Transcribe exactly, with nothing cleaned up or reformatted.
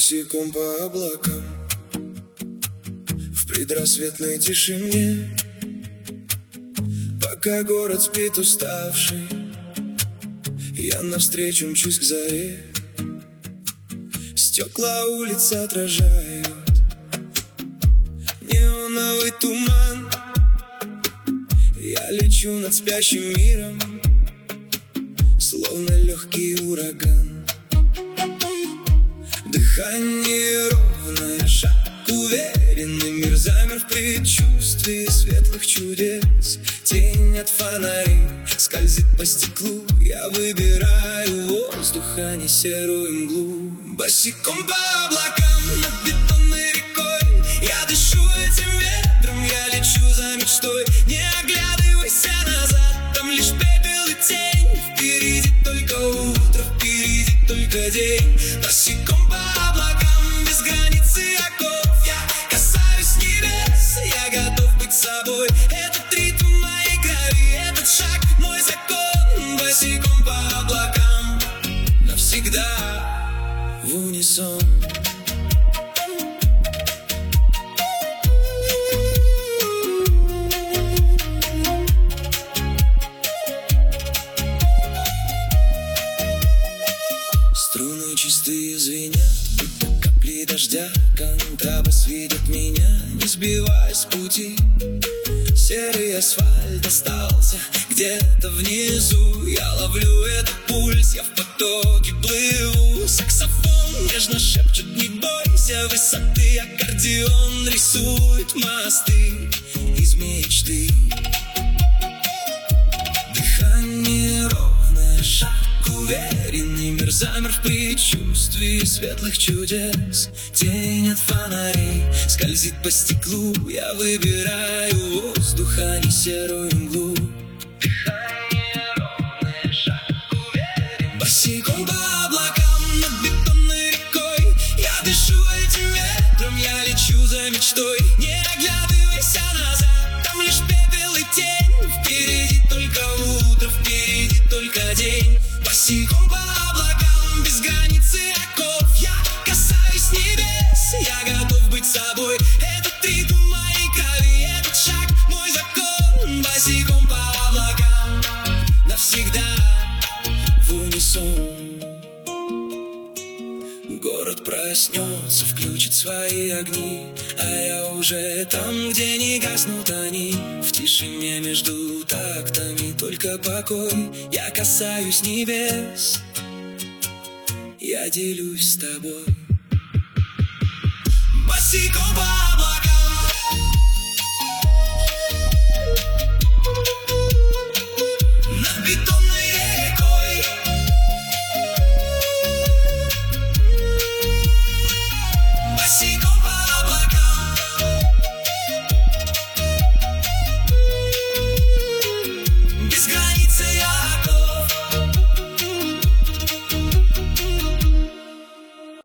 Босиком по облакам, в предрассветной тишине, пока город спит уставший, я навстречу мчусь к заре. Стекла улиц отражают неоновый туман. Я лечу над спящим миром, словно легкий ураган. Дыхание ровное, шаг уверенный, мир замер в предчувствии светлых чудес. Тень от фонарей скользит по стеклу, я выбираю воздух, а не серую мглу. Босиком по облакам над бетонной рекой, я дышу этим ветром, я лечу за мечтой. Не оглядывайся назад, там лишь пепел и тень. Впереди только утро, впереди только день. Босиком по облакам, без границы оков, я касаюсь небес, я готов быть собой. Этот ритм моей крови, этот шаг мой закон. Босиком по облакам, навсегда в унисон. Струны чистые звенят, будто капли дождя. Контрабас видит меня, не сбивая с пути. Серый асфальт остался где-то внизу. Я ловлю этот пульс, я в потоке плыву. Саксофон нежно шепчет: не бойся высоты. Аккордеон рисует мосты из мечты. Дыхание ровное, шаг уверенный, мир замер в предчувствии светлых чудес. Тень от фонарей скользит по стеклу, я выбираю воздух, а не серую мглу. Дыхание ровное, шаг уверенный, босиком по облакам над бетонной рекой, я дышу этим ветром, я лечу за мечтой. Не оглядывайся назад, там лишь пепел и тень. Впереди только утро, впереди только день. Босиком по облакам, без границы оков, я касаюсь небес, я готов быть собой. Этот ритм моей крови, этот шаг мой закон. Босиком по облакам, навсегда в унисон. Город проснется, включит свои огни, а я уже там, где не гаснут они. В тишине между тактами только покой. Я касаюсь небес, я делюсь с тобой. Босиком по